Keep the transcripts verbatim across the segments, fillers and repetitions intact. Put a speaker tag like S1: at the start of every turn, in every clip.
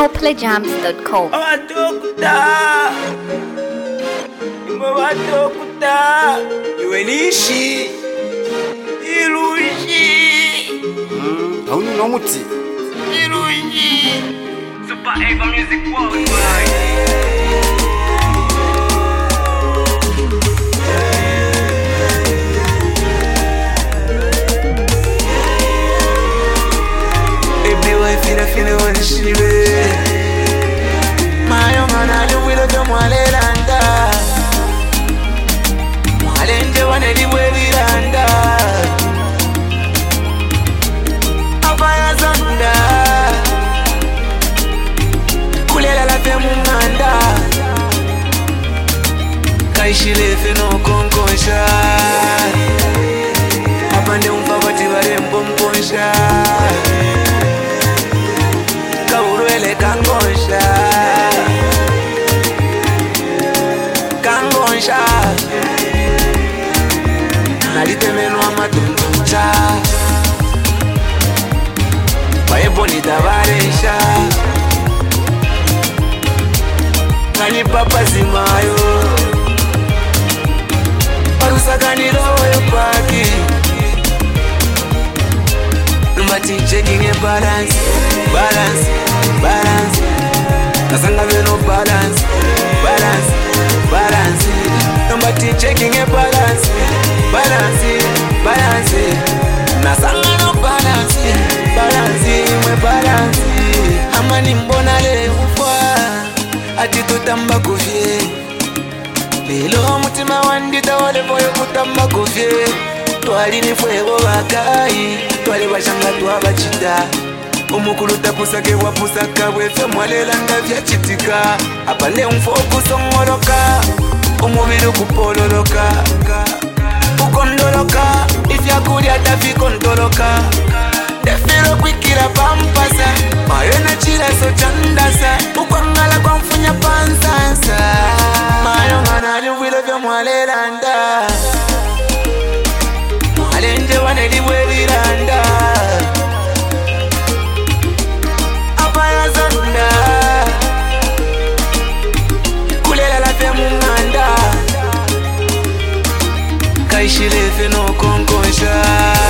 S1: copleyjams dot com.
S2: Watokuta Imba watokuta Iwenishi Iluji
S3: Hauni no muti
S2: Iluji Super Eva Music Worldwide. Fina fina wanishibe Mayo mana liwilo vya mwale landa Mwale nje waneliwe liranda Abaya zanda Kulela la fe munganda Kaishile fe no konkonsha Apande umfabati wale mpomponsha Kaurwele kangonsha Kangonsha Nalitemenwa matuntuncha Paeboni tabaresha Kani papa zimayo Parusakaniro yo paki Numbati checking a balance Balance, balance Nasanga veno balance Balance, balance Numbati checking a balance Balance, balance Nasanga no balance Balance, mwe balance Amani mbona le ufwa Ati tutamba kufye Lelo mutima wandita wale voyo kutamba kufye Twali ni fuego wakai Twali washanga tuwabachita Umukulu tapusake wapusaka wefe mwalela nga vya chitika Apande umfoku songoloka Umubili kupololoka Ukondoloka Ifya kulia tafi kontoloka Defiro kwikira pampasa Mayona chila so chandasa Ukwangala kwa mfunya pansasa Mayongana liwilo vya mwalela nda Mwalenje waneliwe liranda Abaya zonda Kulela la fe munganda Kaishile fe no konkonsha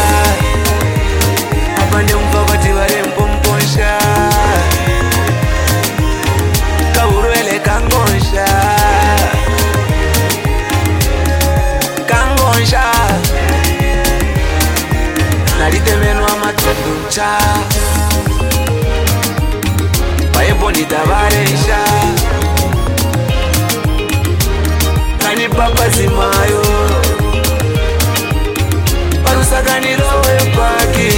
S2: Apande umfabati wale mpomponsha Kaurwele kangonsha Kangonsha Nalitemenwa matuntuncha Paeboni tabaresha Kani papa zimayo Parusakaniro we paki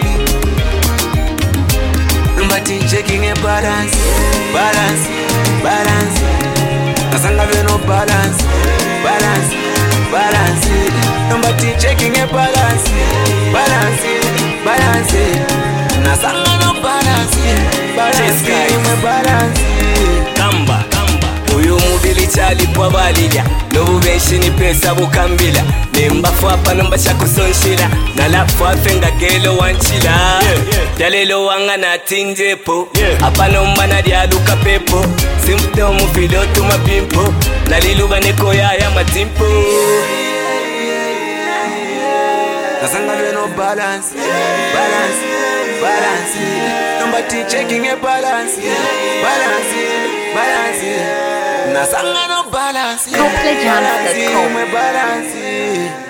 S2: Numbati checking a balance Balance, balance Nasanga veno balance Balance, balance Numbati checking a balance Balance, balance Nasanga no balance Balance, mwe balance
S4: Kamba, kamba Uyu mubili chali kwa balija Nobu benshi ni pesa bukambila Nemba fwapa nomba shakusonshila Nalafu afenga gelo wanchila yeah, yeah. Yalelo wanga na tinjepo yeah. Apa nomba na dialuka pepo Simptomu filotu mapimpo Naliluba neko ya ya matimpo
S2: Nasanga veno balance Balance, balance Numbati checking a balance Balance, balance Nasanga no balance
S1: copleyjams dot com.
S2: Balance